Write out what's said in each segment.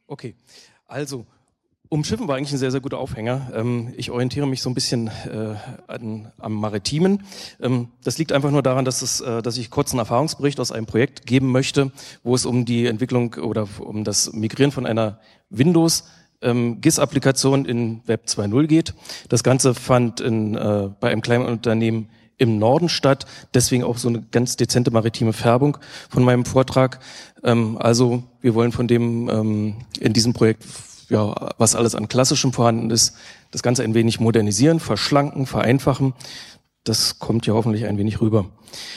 Okay, also Umschiffen war eigentlich ein sehr, sehr guter Aufhänger. Ich orientiere mich so ein bisschen am Maritimen. Das liegt einfach nur daran, dass ich kurz einen Erfahrungsbericht aus einem Projekt geben möchte, wo es um die Entwicklung oder um das Migrieren von einer Windows GIS-Applikation in Web 2.0 geht. Das Ganze fand bei einem kleinen Unternehmen im Norden statt, deswegen auch so eine ganz dezente maritime Färbung von meinem Vortrag. Also wir wollen von dem in diesem Projekt, ja, was alles an Klassischem vorhanden ist, das Ganze ein wenig modernisieren, verschlanken, vereinfachen. Das kommt ja hoffentlich ein wenig rüber.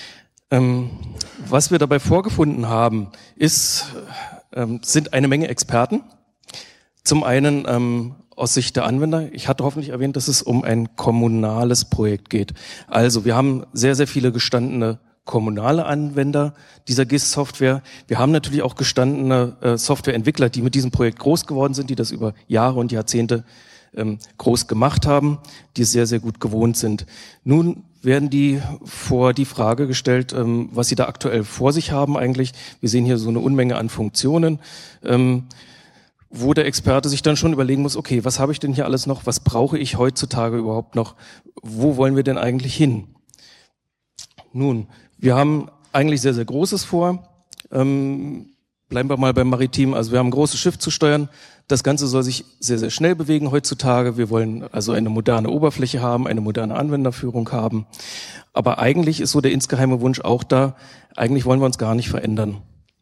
Was wir dabei vorgefunden haben, sind eine Menge Experten. Zum einen aus Sicht der Anwender. Ich hatte hoffentlich erwähnt, dass es um ein kommunales Projekt geht. Also wir haben sehr, sehr viele gestandene kommunale Anwender dieser GIS-Software. Wir haben natürlich auch gestandene Softwareentwickler, die mit diesem Projekt groß geworden sind, die das über Jahre und Jahrzehnte groß gemacht haben, die es sehr, sehr gut gewohnt sind. Nun werden die vor die Frage gestellt, was sie da aktuell vor sich haben eigentlich. Wir sehen hier so eine Unmenge an Funktionen, wo der Experte sich dann schon überlegen muss, okay, was habe ich denn hier alles noch, was brauche ich heutzutage überhaupt noch, wo wollen wir denn eigentlich hin? Nun, wir haben eigentlich sehr, sehr Großes vor. Bleiben wir mal beim Maritim. Also wir haben ein großes Schiff zu steuern. Das Ganze soll sich sehr, sehr schnell bewegen heutzutage. Wir wollen also eine moderne Oberfläche haben, eine moderne Anwenderführung haben. Aber eigentlich ist so der insgeheime Wunsch auch da, eigentlich wollen wir uns gar nicht verändern.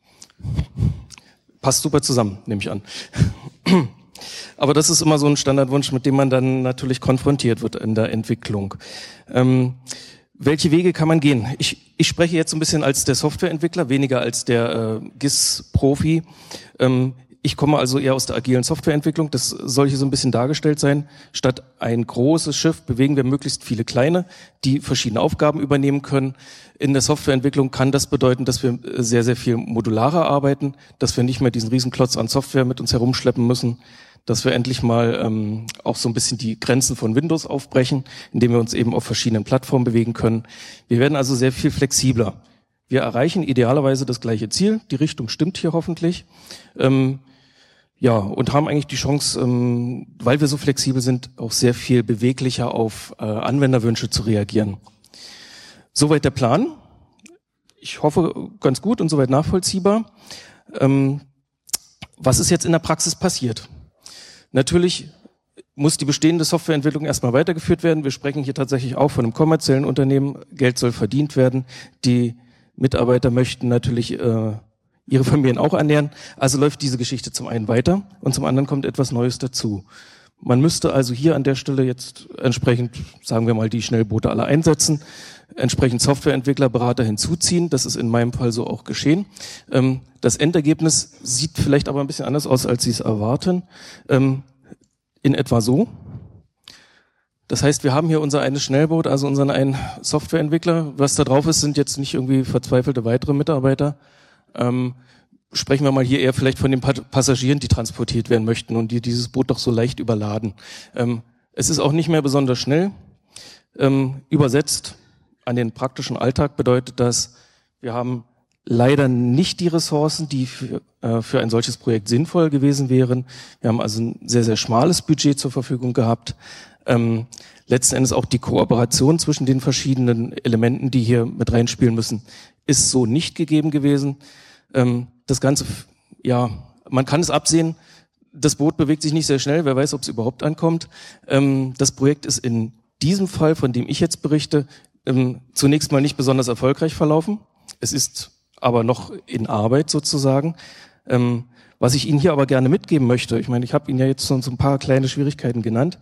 Passt super zusammen, nehme ich an. Aber das ist immer so ein Standardwunsch, mit dem man dann natürlich konfrontiert wird in der Entwicklung. Welche Wege kann man gehen? Ich spreche jetzt so ein bisschen als der Softwareentwickler, weniger als der GIS-Profi. Ich komme also eher aus der agilen Softwareentwicklung. Das soll hier so ein bisschen dargestellt sein. Statt ein großes Schiff bewegen wir möglichst viele kleine, die verschiedene Aufgaben übernehmen können. In der Softwareentwicklung kann das bedeuten, dass wir sehr, sehr viel modularer arbeiten, dass wir nicht mehr diesen Riesenklotz an Software mit uns herumschleppen müssen, dass wir endlich mal auch so ein bisschen die Grenzen von Windows aufbrechen, indem wir uns eben auf verschiedenen Plattformen bewegen können. Wir werden also sehr viel flexibler. Wir erreichen idealerweise das gleiche Ziel. Die Richtung stimmt hier hoffentlich. Ja, und haben eigentlich die Chance, weil wir so flexibel sind, auch sehr viel beweglicher auf Anwenderwünsche zu reagieren. Soweit der Plan. Ich hoffe, ganz gut und soweit nachvollziehbar. Was ist jetzt in der Praxis passiert? Natürlich muss die bestehende Softwareentwicklung erstmal weitergeführt werden. Wir sprechen hier tatsächlich auch von einem kommerziellen Unternehmen. Geld soll verdient werden. Die Mitarbeiter möchten natürlich ihre Familien auch ernähren. Also läuft diese Geschichte zum einen weiter und zum anderen kommt etwas Neues dazu. Man müsste also hier an der Stelle jetzt entsprechend, sagen wir mal, die Schnellboote alle einsetzen, entsprechend Softwareentwickler, Berater hinzuziehen. Das ist in meinem Fall so auch geschehen. Das Endergebnis sieht vielleicht aber ein bisschen anders aus, als Sie es erwarten. In etwa so. Das heißt, wir haben hier unser eines Schnellboot, also unseren einen Softwareentwickler. Was da drauf ist, sind jetzt nicht irgendwie verzweifelte weitere Mitarbeiter. Sprechen wir mal hier eher vielleicht von den Passagieren, die transportiert werden möchten und die dieses Boot doch so leicht überladen. Es ist auch nicht mehr besonders schnell. Übersetzt an den praktischen Alltag bedeutet das, wir haben leider nicht die Ressourcen, die für ein solches Projekt sinnvoll gewesen wären. Wir haben also ein sehr, sehr schmales Budget zur Verfügung gehabt. Letzten Endes auch die Kooperation zwischen den verschiedenen Elementen, die hier mit reinspielen müssen, ist so nicht gegeben gewesen. Das Ganze, ja, man kann es absehen, das Boot bewegt sich nicht sehr schnell, wer weiß, ob es überhaupt ankommt. Das Projekt ist in diesem Fall, von dem ich jetzt berichte, zunächst mal nicht besonders erfolgreich verlaufen. Es ist aber noch in Arbeit sozusagen. Was ich Ihnen hier aber gerne mitgeben möchte, ich meine, ich habe Ihnen ja jetzt so ein paar kleine Schwierigkeiten genannt.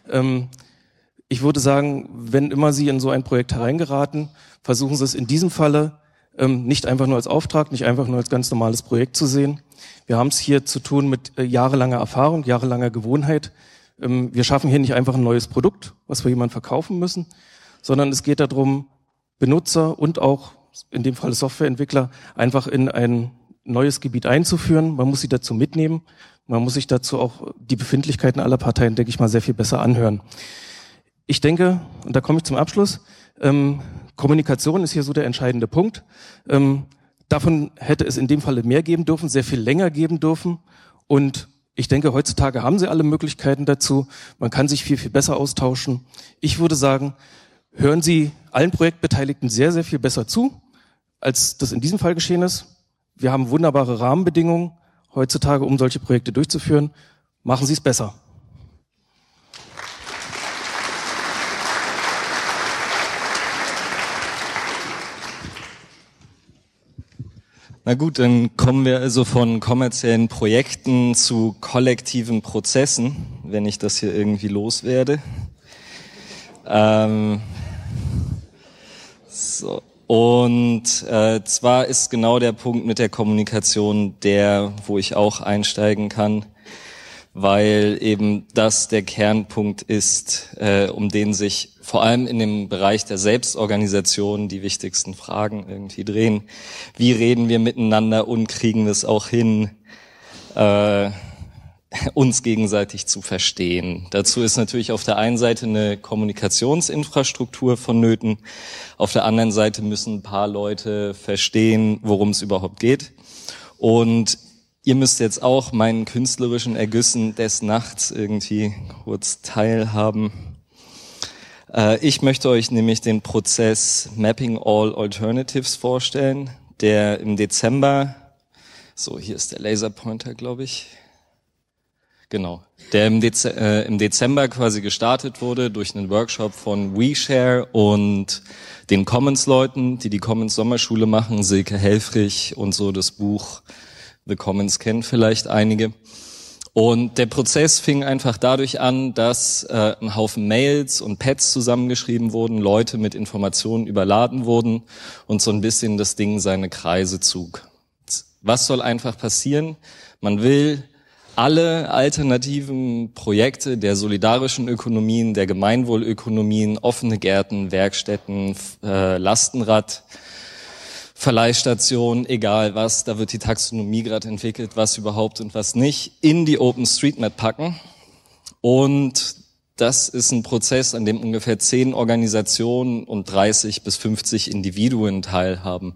Ich würde sagen, wenn immer Sie in so ein Projekt hereingeraten, versuchen Sie es in diesem Falle nicht einfach nur als Auftrag, nicht einfach nur als ganz normales Projekt zu sehen. Wir haben es hier zu tun mit jahrelanger Erfahrung, jahrelanger Gewohnheit. Wir schaffen hier nicht einfach ein neues Produkt, was wir jemandem verkaufen müssen, sondern es geht darum, Benutzer und auch in dem Fall Softwareentwickler einfach in ein neues Gebiet einzuführen. Man muss sie dazu mitnehmen. Man muss sich dazu auch die Befindlichkeiten aller Parteien, denke ich mal, sehr viel besser anhören. Ich denke, und da komme ich zum Abschluss, Kommunikation ist hier so der entscheidende Punkt. Davon hätte es in dem Falle mehr geben dürfen, sehr viel länger geben dürfen und Ich denke, heutzutage haben Sie alle Möglichkeiten dazu. Man kann sich viel, viel besser austauschen. Ich würde sagen, hören Sie allen Projektbeteiligten sehr, sehr viel besser zu, als das in diesem Fall geschehen ist. Wir haben wunderbare Rahmenbedingungen heutzutage, um solche Projekte durchzuführen. Machen Sie es besser. Na gut, dann kommen wir also von kommerziellen Projekten zu kollektiven Prozessen, wenn ich das hier irgendwie loswerde. Und zwar ist genau der Punkt mit der Kommunikation der, wo ich auch einsteigen kann, weil eben das der Kernpunkt ist, um den sich vor allem in dem Bereich der Selbstorganisation die wichtigsten Fragen irgendwie drehen. Wie reden wir miteinander und kriegen wir es auch hin, uns gegenseitig zu verstehen? Dazu ist natürlich auf der einen Seite eine Kommunikationsinfrastruktur vonnöten, auf der anderen Seite müssen ein paar Leute verstehen, worum es überhaupt geht. Und ihr müsst jetzt auch meinen künstlerischen Ergüssen des Nachts irgendwie kurz teilhaben. Ich möchte euch nämlich den Prozess Mapping All Alternatives vorstellen, der im Dezember, so hier ist der Laserpointer, glaube ich, genau, der im Dezember quasi gestartet wurde durch einen Workshop von WeShare und den Commons-Leuten, die Commons Sommerschule machen, Silke Helfrich und so das Buch The Commons kennen vielleicht einige. Und der Prozess fing einfach dadurch an, dass ein Haufen Mails und Pads zusammengeschrieben wurden, Leute mit Informationen überladen wurden und so ein bisschen das Ding seine Kreise zog. Was soll einfach passieren? Man will alle alternativen Projekte der solidarischen Ökonomien, der Gemeinwohlökonomien, offene Gärten, Werkstätten, Lastenrad, Verleihstation, egal was, da wird die Taxonomie gerade entwickelt, was überhaupt und was nicht, in die OpenStreetMap packen. Und das ist ein Prozess, an dem ungefähr 10 Organisationen und 30 bis 50 Individuen teilhaben.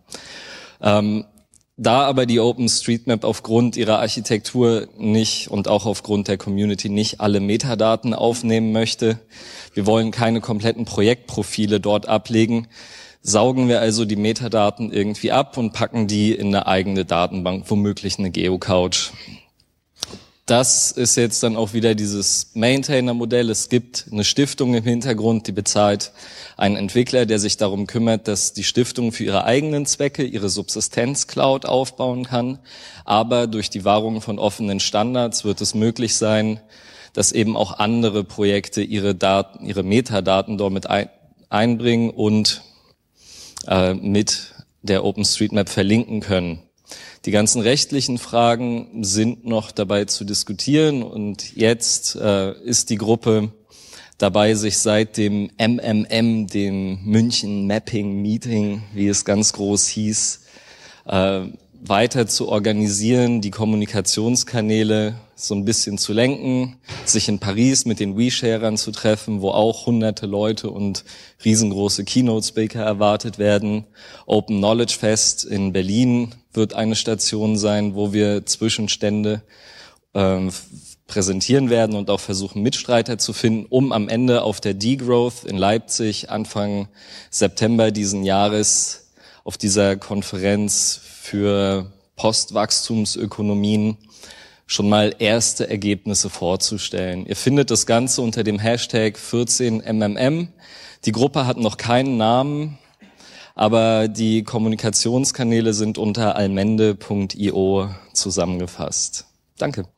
Da aber die OpenStreetMap aufgrund ihrer Architektur nicht und auch aufgrund der Community nicht alle Metadaten aufnehmen möchte, wir wollen keine kompletten Projektprofile dort ablegen, saugen wir also die Metadaten irgendwie ab und packen die in eine eigene Datenbank, womöglich eine Geocouch. Das ist jetzt dann auch wieder dieses Maintainer-Modell. Es gibt eine Stiftung im Hintergrund, die bezahlt einen Entwickler, der sich darum kümmert, dass die Stiftung für ihre eigenen Zwecke ihre Subsistenz-Cloud aufbauen kann. Aber durch die Wahrung von offenen Standards wird es möglich sein, dass eben auch andere Projekte ihre Metadaten dort mit einbringen und mit der OpenStreetMap verlinken können. Die ganzen rechtlichen Fragen sind noch dabei zu diskutieren und jetzt ist die Gruppe dabei, sich seit dem MMM, dem München Mapping Meeting, wie es ganz groß hieß, weiter zu organisieren, die Kommunikationskanäle so ein bisschen zu lenken, sich in Paris mit den WeSharern zu treffen, wo auch hunderte Leute und riesengroße Keynote-Speaker erwartet werden. Open Knowledge Fest in Berlin wird eine Station sein, wo wir Zwischenstände präsentieren werden und auch versuchen, Mitstreiter zu finden, um am Ende auf der Degrowth in Leipzig Anfang September diesen Jahres auf dieser Konferenz für Postwachstumsökonomien schon mal erste Ergebnisse vorzustellen. Ihr findet das Ganze unter dem Hashtag 14MMM. Die Gruppe hat noch keinen Namen, aber die Kommunikationskanäle sind unter almende.io zusammengefasst. Danke.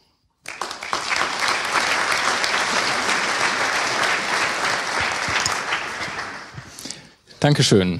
Dankeschön.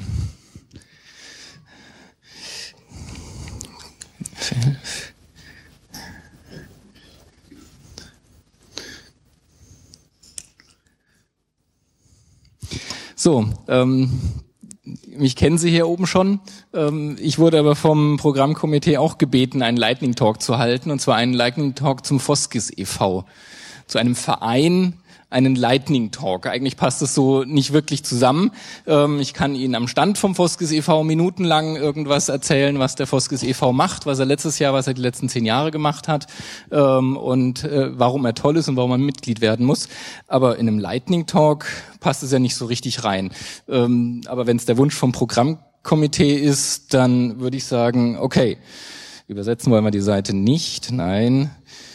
So, mich kennen Sie hier oben schon. Ich wurde aber vom Programmkomitee auch gebeten, einen Lightning Talk zu halten, und zwar einen Lightning Talk zum Foskis e.V., zu einem Verein einen Lightning Talk. Eigentlich passt es so nicht wirklich zusammen. Ich kann Ihnen am Stand vom Foskis e.V. minutenlang irgendwas erzählen, was der Foskis e.V. macht, was er die letzten 10 Jahre gemacht hat, und warum er toll ist und warum man Mitglied werden muss. Aber in einem Lightning Talk passt es ja nicht so richtig rein. Aber wenn es der Wunsch vom Programmkomitee ist, dann würde ich sagen, okay, übersetzen wollen wir die Seite nicht. Nein.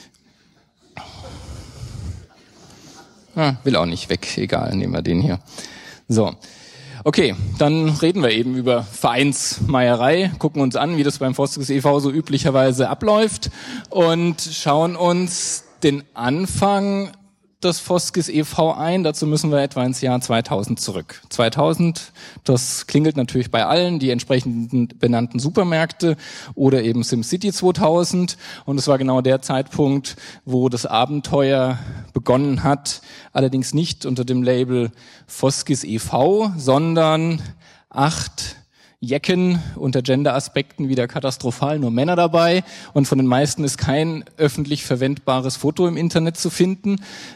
Will auch nicht weg, egal, nehmen wir den hier. So, okay, dann reden wir eben über Vereinsmeierei, gucken uns an, wie das beim Foskis e.V. so üblicherweise abläuft und schauen uns den Anfang des Foskis e.V. ein. Dazu müssen wir etwa ins Jahr 2000 zurück. 2000, das klingelt natürlich bei allen, die entsprechenden benannten Supermärkte oder eben SimCity 2000. Und es war genau der Zeitpunkt, wo das Abenteuer begonnen hat. Allerdings nicht unter dem Label Foskis e.V., sondern 8 Jecken, unter Gender-Aspekten wieder katastrophal, nur Männer dabei, und von den meisten ist kein öffentlich verwendbares Foto im Internet zu finden.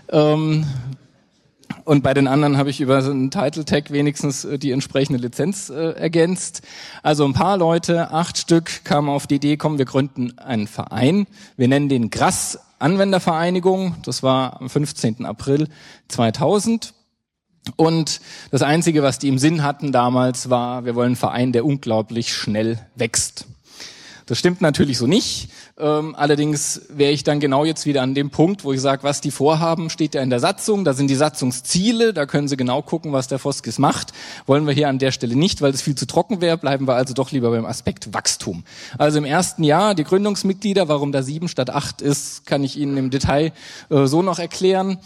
Und bei den anderen habe ich über so einen Title-Tag wenigstens die entsprechende Lizenz ergänzt. Also ein paar Leute, 8 Stück, kamen auf die Idee, komm, wir gründen einen Verein. Wir nennen den GRAS Anwendervereinigung. Das war am 15. April 2000. Und das Einzige, was die im Sinn hatten damals, war, wir wollen einen Verein, der unglaublich schnell wächst. Das stimmt natürlich so nicht. Allerdings wäre ich dann genau jetzt wieder an dem Punkt, wo ich sage, was die vorhaben, steht ja in der Satzung. Da sind die Satzungsziele, da können Sie genau gucken, was der Foskis macht. Wollen wir hier an der Stelle nicht, weil das viel zu trocken wäre, bleiben wir also doch lieber beim Aspekt Wachstum. Also im ersten Jahr die Gründungsmitglieder, warum da 7 statt 8 ist, kann ich Ihnen im Detail so noch erklären.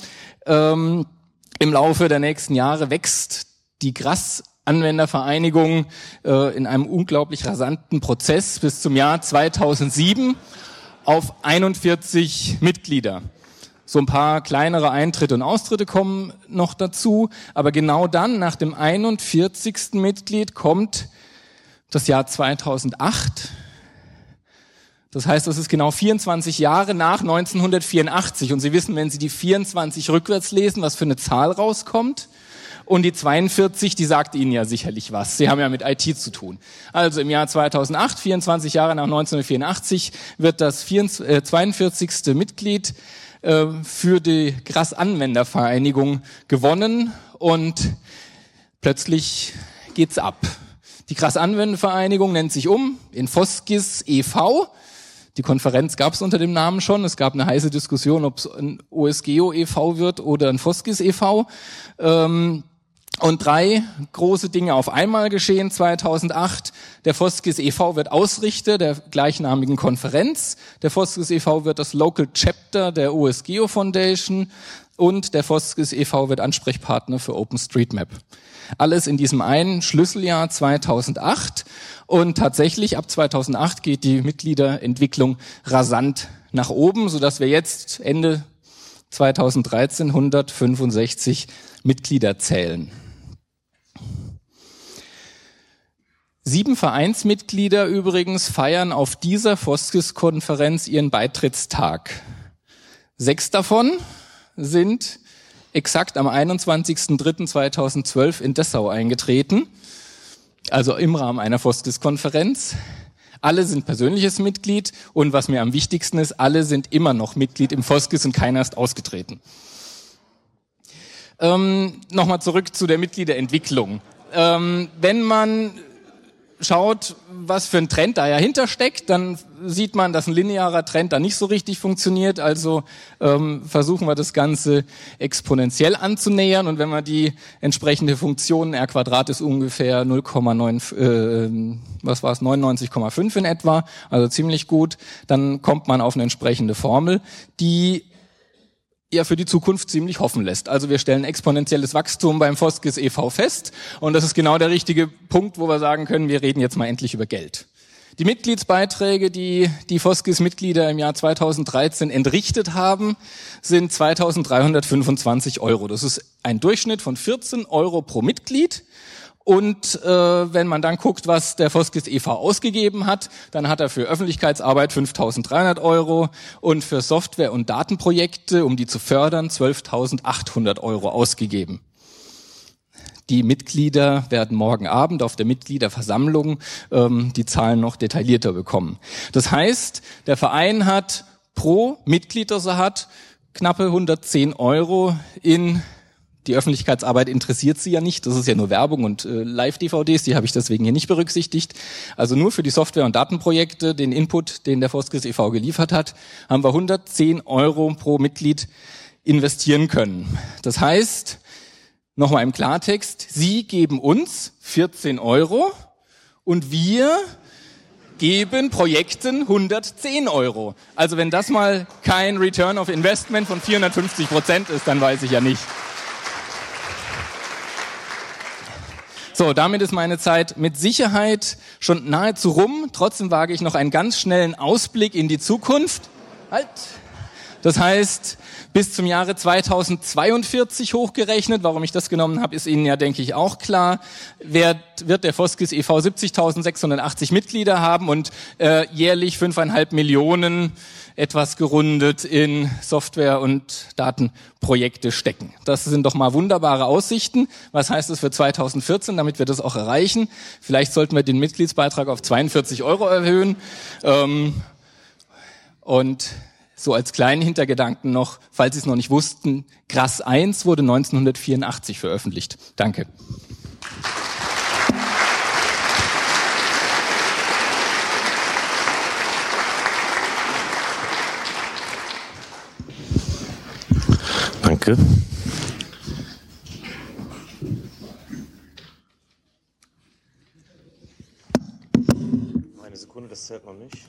Im Laufe der nächsten Jahre wächst die GRAS-Anwendervereinigung in einem unglaublich rasanten Prozess bis zum Jahr 2007 auf 41 Mitglieder. So ein paar kleinere Eintritte und Austritte kommen noch dazu, aber genau dann, nach dem 41. Mitglied, kommt das Jahr 2008. Das heißt, das ist genau 24 Jahre nach 1984. Und Sie wissen, wenn Sie die 24 rückwärts lesen, was für eine Zahl rauskommt. Und die 42, die sagt Ihnen ja sicherlich was. Sie haben ja mit IT zu tun. Also im Jahr 2008, 24 Jahre nach 1984, wird das 42. Mitglied für die GRAS-Anwendervereinigung gewonnen. Und plötzlich geht's ab. Die GRAS-Anwendervereinigung nennt sich in Foskis e.V., die Konferenz gab es unter dem Namen schon. Es gab eine heiße Diskussion, ob es ein OSGeo e.V. wird oder ein Foskis e.V. Und 3 große Dinge auf einmal geschehen 2008. Der Foskis e.V. wird Ausrichter der gleichnamigen Konferenz. Der Foskis e.V. wird das Local Chapter der OSGeo Foundation. Und der Foskis e.V. wird Ansprechpartner für OpenStreetMap. Alles in diesem einen Schlüsseljahr 2008. Und tatsächlich ab 2008 geht die Mitgliederentwicklung rasant nach oben, sodass wir jetzt Ende 2013 165 Mitglieder zählen. 7 Vereinsmitglieder übrigens feiern auf dieser Foskis-Konferenz ihren Beitrittstag. 6 davon sind exakt am 21.03.2012 in Dessau eingetreten, also im Rahmen einer Foskis-Konferenz. Alle sind persönliches Mitglied und was mir am wichtigsten ist, alle sind immer noch Mitglied im Foskis und keiner ist ausgetreten. Nochmal zurück zu der Mitgliederentwicklung. Wenn man schaut, was für ein Trend da dahinter steckt, dann sieht man, dass ein linearer Trend da nicht so richtig funktioniert. Also versuchen wir das Ganze exponentiell anzunähern. Und wenn man die entsprechende Funktion, R² ist ungefähr 99,5 in etwa, also ziemlich gut, dann kommt man auf eine entsprechende Formel, die ja für die Zukunft ziemlich hoffen lässt. Also wir stellen exponentielles Wachstum beim Foskis e.V. fest und das ist genau der richtige Punkt, wo wir sagen können, wir reden jetzt mal endlich über Geld. Die Mitgliedsbeiträge, die die Foskis-Mitglieder im Jahr 2013 entrichtet haben, sind 2.325 €. Das ist ein Durchschnitt von 14 € pro Mitglied Und wenn man dann guckt, was der Foskis e.V. ausgegeben hat, dann hat er für Öffentlichkeitsarbeit 5.300 Euro und für Software- und Datenprojekte, um die zu fördern, 12.800 Euro ausgegeben. Die Mitglieder werden morgen Abend auf der Mitgliederversammlung die Zahlen noch detaillierter bekommen. Das heißt, der Verein hat pro Mitglied, das er hat, knappe 110 Euro in die Öffentlichkeitsarbeit interessiert sie ja nicht. Das ist ja nur Werbung und Live-DVDs, die habe ich deswegen hier nicht berücksichtigt. Also nur für die Software- und Datenprojekte, den Input, den der Foskis e.V. geliefert hat, haben wir 110 Euro pro Mitglied investieren können. Das heißt, nochmal im Klartext, Sie geben uns 14 Euro und wir geben Projekten 110 Euro. Also wenn das mal kein Return of Investment von 450% ist, dann weiß ich ja nicht. So, damit ist meine Zeit mit Sicherheit schon nahezu rum. Trotzdem wage ich noch einen ganz schnellen Ausblick in die Zukunft. Halt! Das heißt, bis zum Jahre 2042 hochgerechnet, warum ich das genommen habe, ist Ihnen ja, denke ich, auch klar, wird der Foskis e.V. 70.680 Mitglieder haben und jährlich 5,5 Millionen etwas gerundet in Software- und Datenprojekte stecken. Das sind doch mal wunderbare Aussichten. Was heißt das für 2014, damit wir das auch erreichen? Vielleicht sollten wir den Mitgliedsbeitrag auf 42 Euro erhöhen. Und so als kleinen Hintergedanken noch, falls Sie es noch nicht wussten, Grass 1 wurde 1984 veröffentlicht. Danke. Danke. Eine Sekunde, das zählt noch nicht.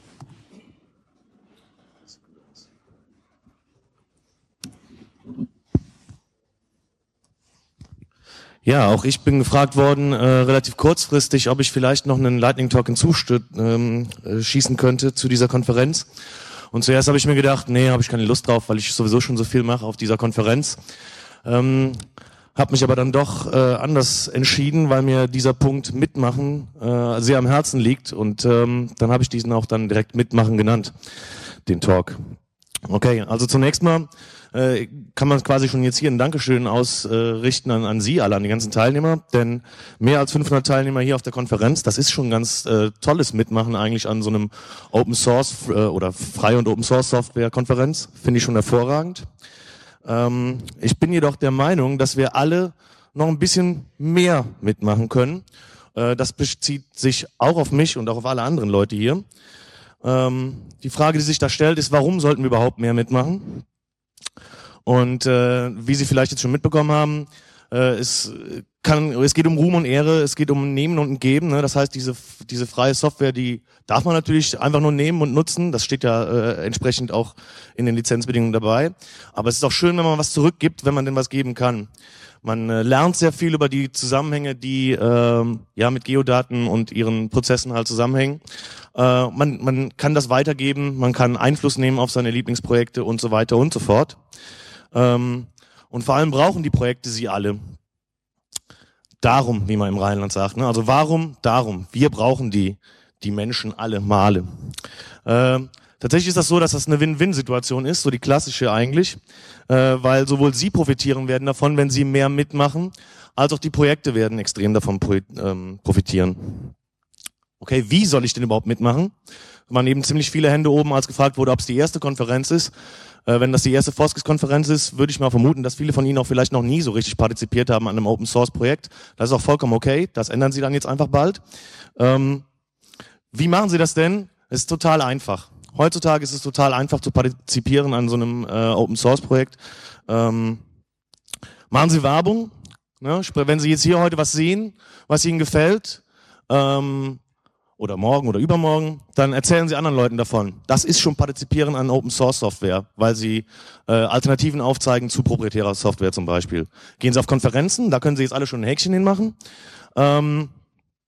Ja, auch ich bin gefragt worden, relativ kurzfristig, ob ich vielleicht noch einen Lightning Talk hinzuschießen könnte zu dieser Konferenz. Und zuerst habe ich mir gedacht, nee, habe ich keine Lust drauf, weil ich sowieso schon so viel mache auf dieser Konferenz. Habe mich aber dann doch anders entschieden, weil mir dieser Punkt Mitmachen sehr am Herzen liegt. Und dann habe ich diesen auch dann direkt Mitmachen genannt, den Talk. Okay, also zunächst mal kann man quasi schon jetzt hier ein Dankeschön ausrichten an Sie alle, an die ganzen Teilnehmer, denn mehr als 500 Teilnehmer hier auf der Konferenz, das ist schon ganz tolles Mitmachen eigentlich an so einem Open Source oder Freie und Open Source Software Konferenz, finde ich schon hervorragend. Ich bin jedoch der Meinung, dass wir alle noch ein bisschen mehr mitmachen können. Das bezieht sich auch auf mich und auch auf alle anderen Leute hier. Die Frage, die sich da stellt, ist, warum sollten wir überhaupt mehr mitmachen? Und wie Sie vielleicht jetzt schon mitbekommen haben, es geht um Ruhm und Ehre, es geht um Nehmen und Geben. Ne? Das heißt, diese freie Software, die darf man natürlich einfach nur nehmen und nutzen. Das steht ja entsprechend auch in den Lizenzbedingungen dabei. Aber es ist auch schön, wenn man was zurückgibt, wenn man denn was geben kann. Man lernt sehr viel über die Zusammenhänge, die mit Geodaten und ihren Prozessen halt zusammenhängen. Man kann das weitergeben, man kann Einfluss nehmen auf seine Lieblingsprojekte und so weiter und so fort. Und vor allem brauchen die Projekte sie alle. Darum, wie man im Rheinland sagt. Ne? Also warum? Darum. Wir brauchen die Menschen alle Male. Tatsächlich ist das so, dass das eine Win-Win-Situation ist, so die klassische eigentlich, weil sowohl Sie profitieren werden davon, wenn Sie mehr mitmachen, als auch die Projekte werden extrem davon profitieren. Okay, wie soll ich denn überhaupt mitmachen? Es waren eben ziemlich viele Hände oben, als gefragt wurde, ob es die erste Konferenz ist. Wenn das die erste Foskis-Konferenz ist, würde ich mal vermuten, dass viele von Ihnen auch vielleicht noch nie so richtig partizipiert haben an einem Open-Source-Projekt. Das ist auch vollkommen okay, das ändern Sie dann jetzt einfach bald. Wie machen Sie das denn? Es ist total einfach. Heutzutage ist es total einfach zu partizipieren an so einem Open-Source-Projekt. Machen Sie Werbung. Ne? Wenn Sie jetzt hier heute was sehen, was Ihnen gefällt, oder morgen oder übermorgen, dann erzählen Sie anderen Leuten davon. Das ist schon Partizipieren an Open-Source-Software, weil Sie Alternativen aufzeigen zu proprietärer Software zum Beispiel. Gehen Sie auf Konferenzen, da können Sie jetzt alle schon ein Häkchen hinmachen.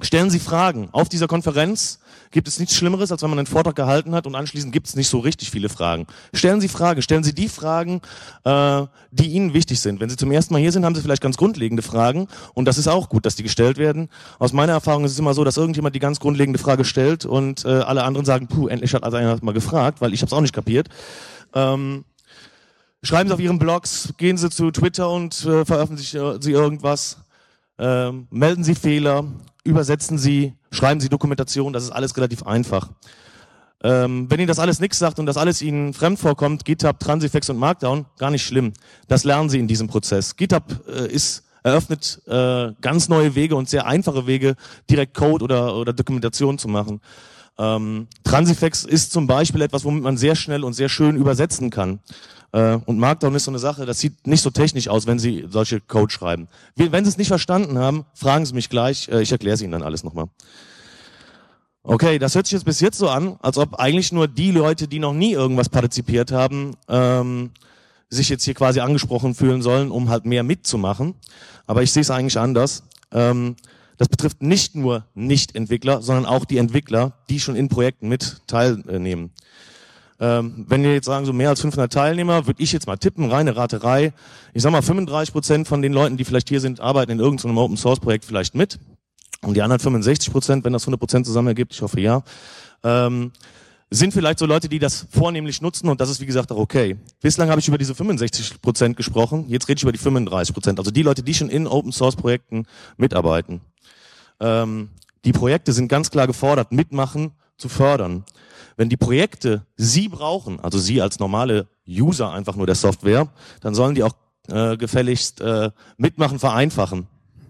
Stellen Sie Fragen. Auf dieser Konferenz gibt es nichts Schlimmeres, als wenn man einen Vortrag gehalten hat und anschließend gibt es nicht so richtig viele Fragen. Stellen Sie Fragen. Stellen Sie die Fragen, die Ihnen wichtig sind. Wenn Sie zum ersten Mal hier sind, haben Sie vielleicht ganz grundlegende Fragen und das ist auch gut, dass die gestellt werden. Aus meiner Erfahrung ist es immer so, dass irgendjemand die ganz grundlegende Frage stellt und alle anderen sagen, puh, endlich hat also einer mal gefragt, weil ich habe es auch nicht kapiert. Schreiben Sie auf Ihren Blogs, gehen Sie zu Twitter und veröffentlichen Sie irgendwas. Melden Sie Fehler, übersetzen Sie, schreiben Sie Dokumentation, das ist alles relativ einfach. Wenn Ihnen das alles nichts sagt und das alles Ihnen fremd vorkommt, GitHub, Transifex und Markdown, gar nicht schlimm. Das lernen Sie in diesem Prozess. GitHub eröffnet ganz neue Wege und sehr einfache Wege, direkt Code oder Dokumentation zu machen. Transifex ist zum Beispiel etwas, womit man sehr schnell und sehr schön übersetzen kann. Und Markdown ist so eine Sache, das sieht nicht so technisch aus, wenn Sie solche Code schreiben. Wenn Sie es nicht verstanden haben, fragen Sie mich gleich, ich erkläre es Ihnen dann alles nochmal. Okay, das hört sich jetzt bis jetzt so an, als ob eigentlich nur die Leute, die noch nie irgendwas partizipiert haben, sich jetzt hier quasi angesprochen fühlen sollen, um halt mehr mitzumachen. Aber ich sehe es eigentlich anders. Das betrifft nicht nur Nicht-Entwickler, sondern auch die Entwickler, die schon in Projekten mit teilnehmen. Wenn wir jetzt sagen, so mehr als 500 Teilnehmer, würde ich jetzt mal tippen, reine Raterei. Ich sag mal, 35% von den Leuten, die vielleicht hier sind, arbeiten in irgendeinem Open-Source-Projekt vielleicht mit. Und die anderen 65%, wenn das 100% zusammen ergibt, ich hoffe ja, sind vielleicht so Leute, die das vornehmlich nutzen und das ist wie gesagt auch okay. Bislang habe ich über diese 65% gesprochen, jetzt rede ich über die 35%, also die Leute, die schon in Open-Source-Projekten mitarbeiten. Die Projekte sind ganz klar gefordert, mitmachen zu fördern. Wenn die Projekte Sie brauchen, also Sie als normale User einfach nur der Software, dann sollen die auch gefälligst mitmachen, vereinfachen.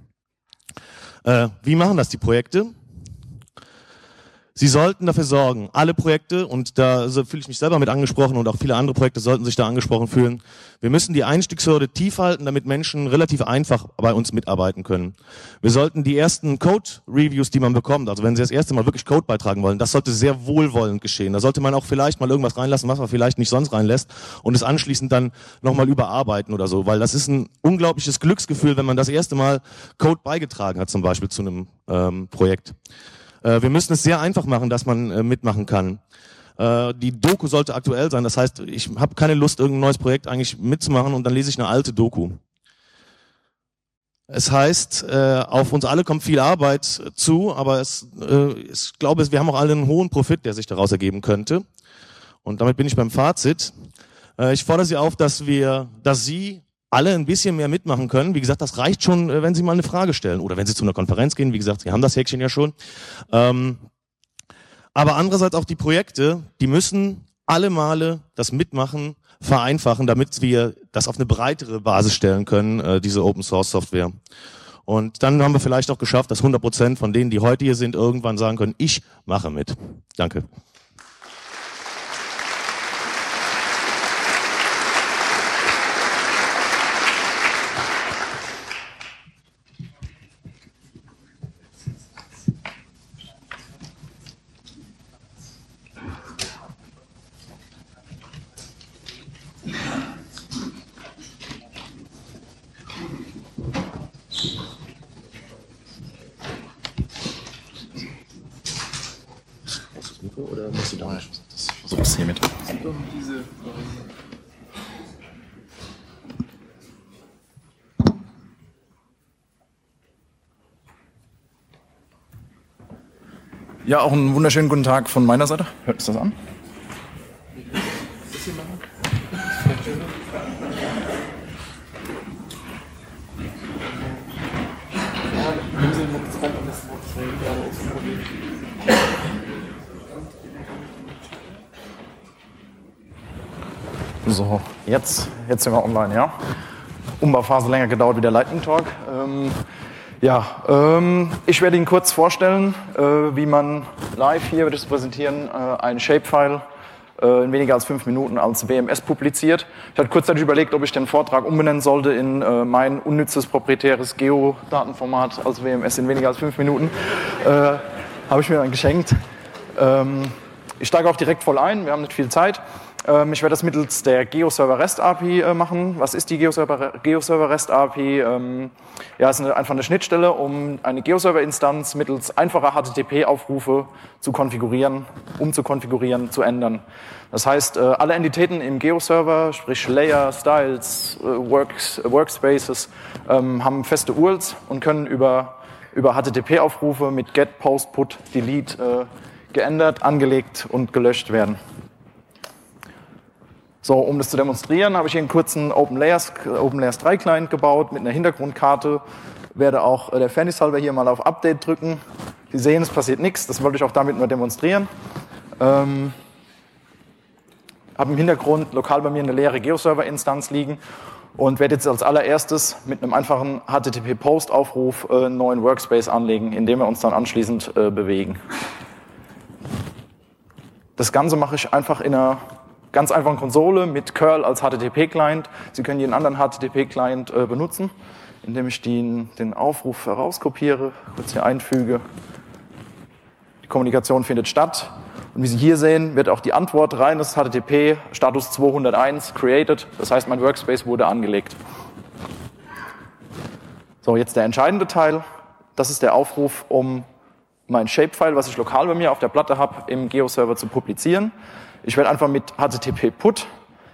Wie machen das die Projekte? Sie sollten dafür sorgen, alle Projekte, und da fühle ich mich selber mit angesprochen und auch viele andere Projekte sollten sich da angesprochen fühlen, wir müssen die Einstiegshürde tief halten, damit Menschen relativ einfach bei uns mitarbeiten können. Wir sollten die ersten Code-Reviews, die man bekommt, also wenn Sie das erste Mal wirklich Code beitragen wollen, das sollte sehr wohlwollend geschehen. Da sollte man auch vielleicht mal irgendwas reinlassen, was man vielleicht nicht sonst reinlässt und es anschließend dann nochmal überarbeiten oder so, weil das ist ein unglaubliches Glücksgefühl, wenn man das erste Mal Code beigetragen hat, zum Beispiel zu einem Projekt. Wir müssen es sehr einfach machen, dass man mitmachen kann. Die Doku sollte aktuell sein, das heißt, ich habe keine Lust, irgendein neues Projekt eigentlich mitzumachen und dann lese ich eine alte Doku. Es heißt, auf uns alle kommt viel Arbeit zu, aber ich glaube, wir haben auch alle einen hohen Profit, der sich daraus ergeben könnte. Und damit bin ich beim Fazit. Ich fordere Sie auf, dass Sie alle ein bisschen mehr mitmachen können. Wie gesagt, das reicht schon, wenn Sie mal eine Frage stellen oder wenn Sie zu einer Konferenz gehen. Wie gesagt, Sie haben das Häkchen ja schon. Aber andererseits auch die Projekte, die müssen alle Male das Mitmachen vereinfachen, damit wir das auf eine breitere Basis stellen können, diese Open-Source-Software. Und dann haben wir vielleicht auch geschafft, dass 100% von denen, die heute hier sind, irgendwann sagen können, ich mache mit. Danke. Oder musst du da nicht? Ich versuche es hier mit. Ja, auch einen wunderschönen guten Tag von meiner Seite. Hört sich das an? So, jetzt sind wir online, ja. Umbauphase länger gedauert wie der Lightning Talk. Ich werde Ihnen kurz vorstellen, wie man live hier, wird es präsentieren, ein Shapefile in weniger als 5 Minuten als WMS publiziert. Ich hatte kurzzeitig überlegt, ob ich den Vortrag umbenennen sollte in mein unnützes proprietäres Geodatenformat als WMS in weniger als 5 Minuten. Habe ich mir dann geschenkt. Ich steige auch direkt voll ein, wir haben nicht viel Zeit. Ich werde das mittels der GeoServer REST API machen. Was ist die GeoServer REST API? Ja, es ist einfach eine Schnittstelle, um eine GeoServer-Instanz mittels einfacher HTTP-Aufrufe zu konfigurieren, umzukonfigurieren, zu ändern. Das heißt, alle Entitäten im GeoServer, sprich Layer, Styles, Workspaces, haben feste URLs und können über HTTP-Aufrufe mit Get, Post, Put, Delete geändert, angelegt und gelöscht werden. So, um das zu demonstrieren, habe ich hier einen kurzen OpenLayers 3 Client gebaut mit einer Hintergrundkarte. Werde auch der Fairness halber hier mal auf Update drücken. Sie sehen, es passiert nichts. Das wollte ich auch damit nur demonstrieren. Habe im Hintergrund lokal bei mir eine leere GeoServer-Instanz liegen und werde jetzt als allererstes mit einem einfachen HTTP-Post-Aufruf einen neuen Workspace anlegen, in dem wir uns dann anschließend bewegen. Das Ganze mache ich einfach in einer ganz einfachen Konsole mit curl als HTTP-Client. Sie können jeden anderen HTTP-Client benutzen, indem ich den Aufruf herauskopiere, kurz hier einfüge. Die Kommunikation findet statt. Und wie Sie hier sehen, wird auch die Antwort reines HTTP Status 201 created. Das heißt, mein Workspace wurde angelegt. So, jetzt der entscheidende Teil. Das ist der Aufruf, um mein Shapefile, was ich lokal bei mir auf der Platte habe, im GeoServer zu publizieren. Ich werde einfach mit HTTP-Put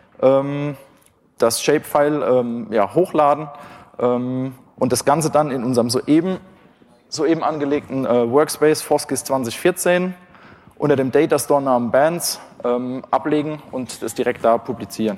das Shapefile hochladen und das Ganze dann in unserem soeben angelegten Workspace Foskis 2014 unter dem Datastore-Namen Bands ablegen und das direkt da publizieren.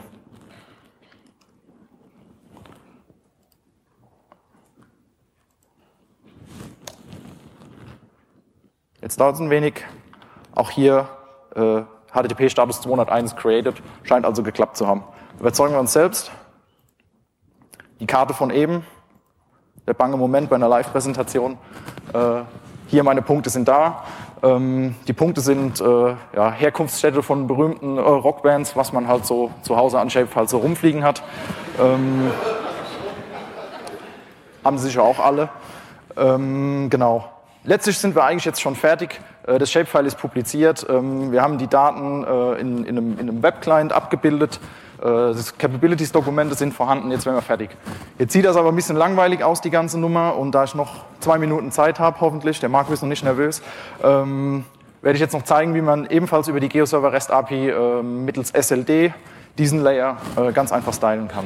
Jetzt dauert es ein wenig. Auch hier HTTP-Status 201 created, scheint also geklappt zu haben. Überzeugen wir uns selbst. Die Karte von eben, der bange Moment bei einer Live-Präsentation. Hier meine Punkte sind da. Die Punkte sind Herkunftsstädte von berühmten Rockbands, was man halt so zu Hause an Shapefiles so rumfliegen hat. Haben Sie sicher auch alle. Genau. Letztlich sind wir eigentlich jetzt schon fertig. Das Shapefile ist publiziert. Wir haben die Daten in einem Webclient abgebildet. Das Capabilities-Dokumente sind vorhanden. Jetzt wären wir fertig. Jetzt sieht das aber ein bisschen langweilig aus, die ganze Nummer. Und da ich noch 2 Minuten Zeit habe, hoffentlich, der Marco ist noch nicht nervös, werde ich jetzt noch zeigen, wie man ebenfalls über die GeoServer REST API mittels SLD diesen Layer ganz einfach stylen kann.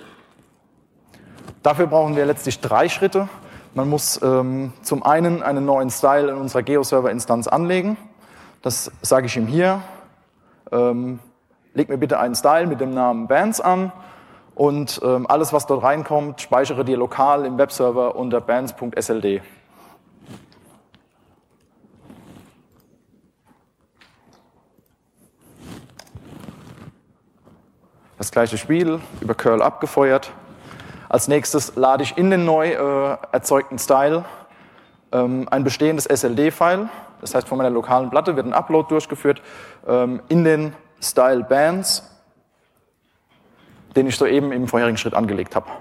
Dafür brauchen wir letztlich 3 Schritte. Man muss zum einen einen neuen Style in unserer GeoServer-Instanz anlegen. Das sage ich ihm hier. Leg mir bitte einen Style mit dem Namen Bands an und alles, was dort reinkommt, speichere dir lokal im Webserver unter bands.sld. Das gleiche Spiel, über curl abgefeuert. Als nächstes lade ich in den neu erzeugten Style ein bestehendes SLD-File. Das heißt, von meiner lokalen Platte wird ein Upload durchgeführt in den Style Bands, den ich soeben im vorherigen Schritt angelegt habe.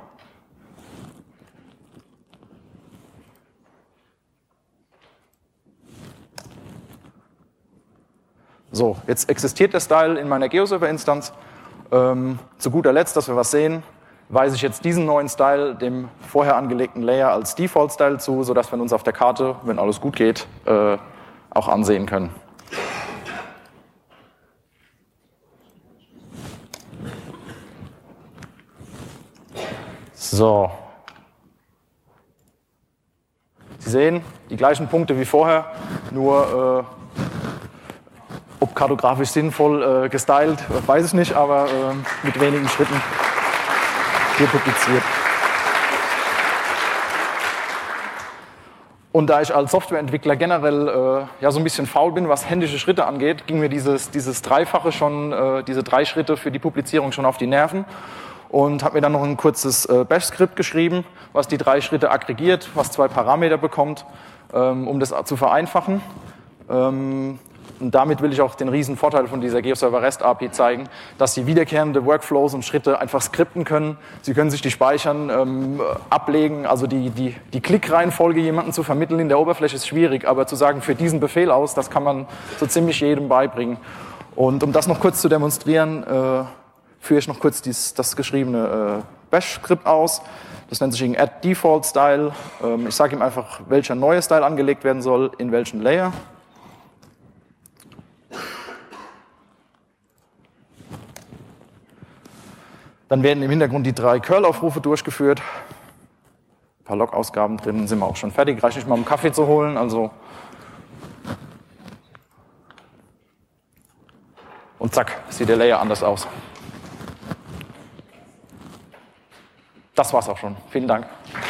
So, jetzt existiert der Style in meiner GeoServer-Instanz. Zu guter Letzt, dass wir was sehen, weise ich jetzt diesen neuen Style dem vorher angelegten Layer als Default-Style zu, sodass wir uns auf der Karte, wenn alles gut geht, auch ansehen können. So. Sie sehen, die gleichen Punkte wie vorher, nur ob kartografisch sinnvoll gestylt, weiß ich nicht, aber mit wenigen Schritten hier publiziert. Und da ich als Softwareentwickler generell so ein bisschen faul bin, was händische Schritte angeht, ging mir dieses Dreifache schon, diese 3 Schritte für die Publizierung schon auf die Nerven. Und habe mir dann noch ein kurzes Bash-Skript geschrieben, was die 3 Schritte aggregiert, was 2 Parameter bekommt, um das zu vereinfachen. Und damit will ich auch den riesen Vorteil von dieser GeoServer REST API zeigen, dass Sie wiederkehrende Workflows und Schritte einfach skripten können. Sie können sich die speichern, ablegen. Also die Klickreihenfolge jemandem zu vermitteln in der Oberfläche ist schwierig, aber zu sagen, für diesen Befehl aus, das kann man so ziemlich jedem beibringen. Und um das noch kurz zu demonstrieren, führe ich noch kurz das geschriebene Bash-Skript aus. Das nennt sich add default style. Ich sage ihm einfach, welcher neue Style angelegt werden soll, in welchen Layer. Dann werden im Hintergrund die 3 Curl-Aufrufe durchgeführt. Ein paar Log-Ausgaben drin, sind wir auch schon fertig. Reicht nicht mal, um Kaffee zu holen. Also und zack, sieht der Layer anders aus. Das war's auch schon. Vielen Dank.